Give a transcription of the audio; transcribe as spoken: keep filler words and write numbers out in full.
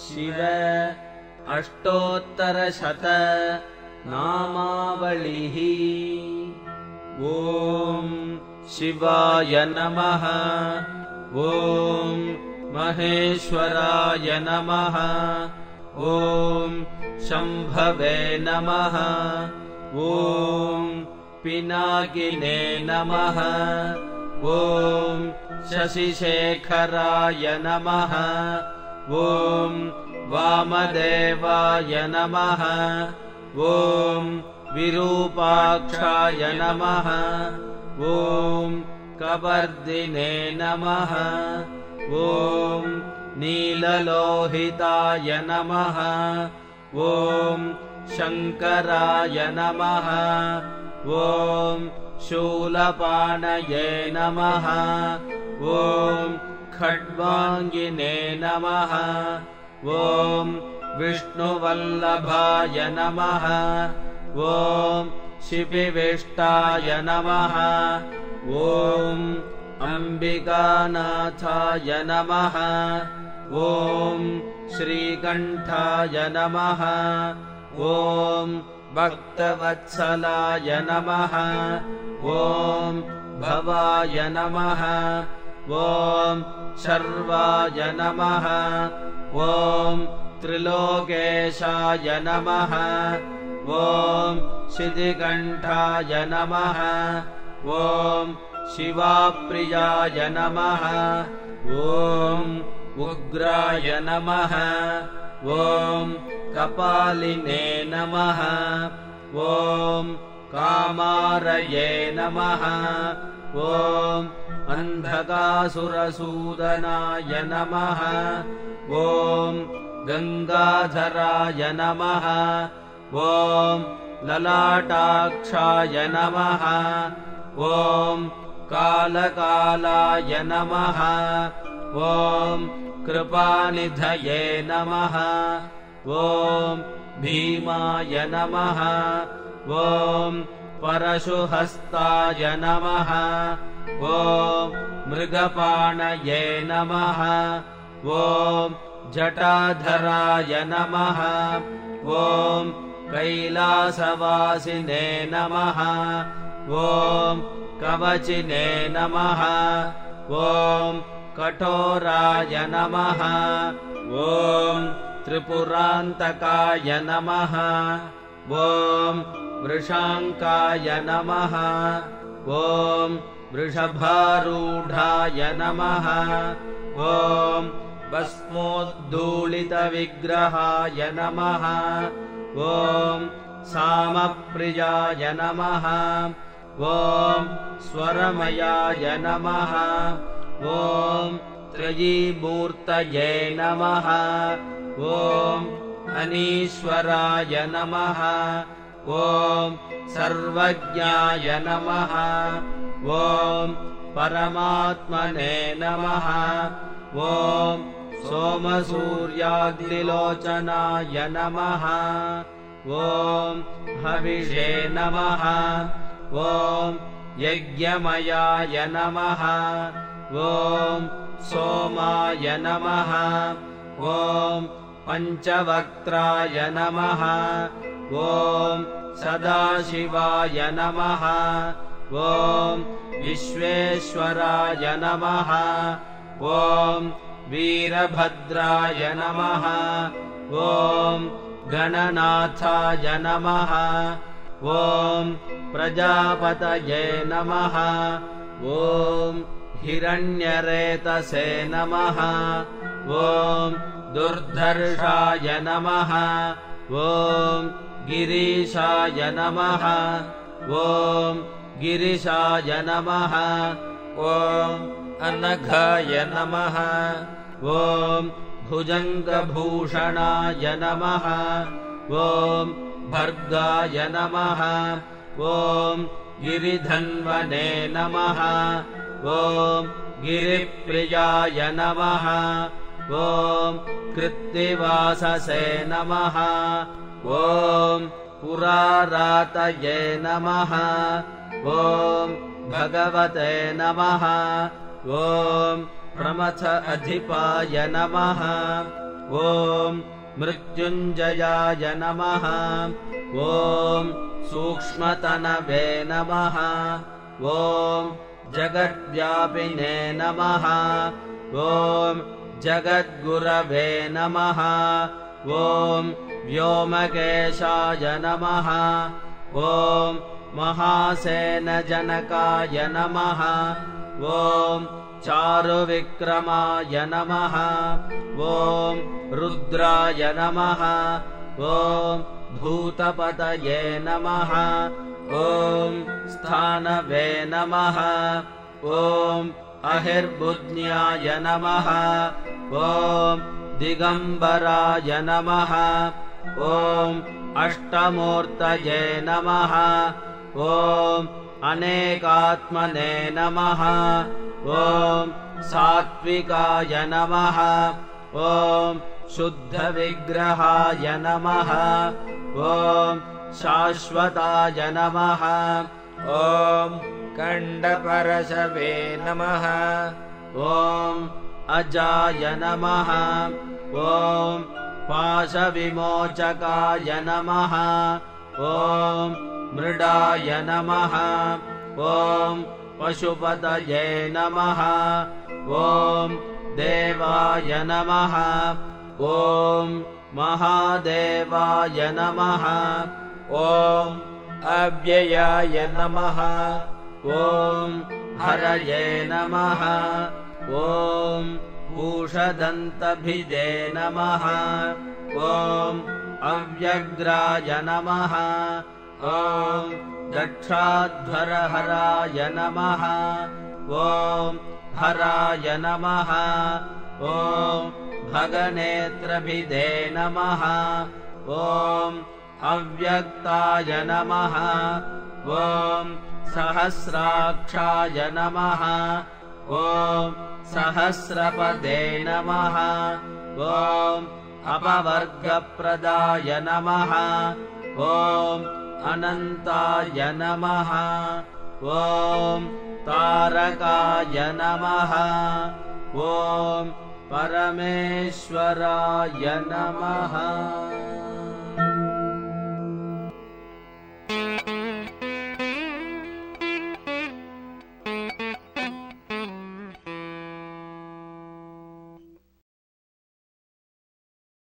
शिव अष्टोत्तरशत नामावलिः। ॐ शिवाय नमः। ॐ महेश्वराय नमः। ॐ शम्भवे नमः। ॐ पिनाकिने नमः। ॐ शशिशेखराय नमः। ॐ वामदेवाय नमः। ॐ विरूपाक्षाय नमः। ॐ कवर्दिने नमः। ॐ नीललोहिताय नमः। ॐ शङ्कराय नमः। ॐ शूलपाणये नमः। ॐ खड्वाङ्गिने नमः। ॐ विष्णुवल्लभाय नमः। ॐ शिपिविष्टाय नमः। ॐ अम्बिकानाथाय नमः। ॐ श्रीकण्ठाय नमः। ॐ भक्तवत्सलाय नमः। ॐ भवाय नमः। ॐ शर्वाय नमः। ॐ त्रिलोकेशाय नमः। ॐ शितिकण्ठाय नमः। ॐ शिवाप्रियाय नमः। ॐ उग्राय नमः। ॐ कपालिने नमः। ॐ कामारये नमः। ॐ अन्धकासुरसूदनाय नमः। ॐ गङ्गाधराय नमः। ॐ ललाटाक्षाय नमः। ॐ कालकालाय नमः। ॐ कृपानिधये नमः। ॐ भीमाय नमः। ॐ परशुहस्ताय नमः। ॐ मृगपाणये नमः। ॐ जटाधराय नमः। ॐ कैलासवासिने नमः। ॐ कवचिने नमः। ॐ कठोराय नमः। ॐ त्रिपुरान्तकाय नमः। ॐ वृषाङ्काय नमः। ॐ वृषभारूढाय नमः। ॐ भस्मोद्धूलितविग्रहाय नमः। ॐ सामप्रियाय नमः। ॐ स्वरमयाय नमः। ॐ त्रयीमूर्तये नमः। ॐ अनीश्वराय नमः। ॐ सर्वज्ञाय नमः। ॐ परमात्मने नमः। ॐ सोमसूर्याग्निलोचनाय नमः। ॐ हविषे नमः। ॐ यज्ञमयाय नमः। ॐ सोमाय नमः। ॐ पञ्चवक्त्राय नमः। ॐ सदाशिवाय नमः। ॐ विश्वेश्वराय नमः। ॐ वीरभद्राय नमः। ॐ गणनाथाय नमः। ॐ प्रजापतये नमः। ॐ हिरण्यरेतसे नमः। ॐ दुर्धर्षाय नमः। ॐ गिरीशाय नमः। ॐ गिरिशाय नमः। ॐ अनघाय नमः। ॐ भुजङ्गभूषणाय नमः। ॐ भर्गाय नमः। ॐ गिरिधन्वने नमः। ॐ गिरिप्रियाय नमः। ॐ कृत्तिवाससे नमः। ॐ पुरारातये नमः। ॐ भगवते नमः। ॐ प्रमथ अधिपाय नमः। ॐ मृत्युञ्जयाय नमः ॐ सूक्ष्मतनवे नमः ॐ जगद्व्यापिने नमः ॐ जगद्गुरवे नमः ॐ व्योमकेशाय नमः ॐ महासेनजनकाय नमः ॐ चारुविक्रमाय नमः ॐ रुद्राय नमः ॐ भूतपतये नमः ॐ स्थानवे नमः ॐ अहिर्बुध्न्याय नमः ॐ दिगम्बराय नमः ॐ अष्टमूर्तये नमः ॐ अनेकात्मने नमः ॐ सात्विकाय नमः ॐ शुद्धविग्रहाय नमः ॐ शाश्वताय नमः ॐ कण्डपरशवे नमः ॐ अजाय नमः ॐ पाशविमोचकाय नमः ॐ मृडाय नमः ॐ पशुपतये नमः ॐ देवाय नमः ॐ महादेवाय नमः ॐ अव्ययाय नमः ॐ हरये नमः ॐ भूषदन्तभिदे नमः ॐ अव्यग्राय नमः ॐ दक्षाध्वरहराय नमः ॐ हराय नमः ॐ भगनेत्रभिदे नमः ॐ अव्यक्ताय नमः ॐ सहस्राक्षाय नमः ॐ सहस्रपदे नमः ॐ अपवर्गप्रदाय नमः ॐ अनन्ताय नमः ॐ तारकाय नमः ॐ परमेश्वराय नमः।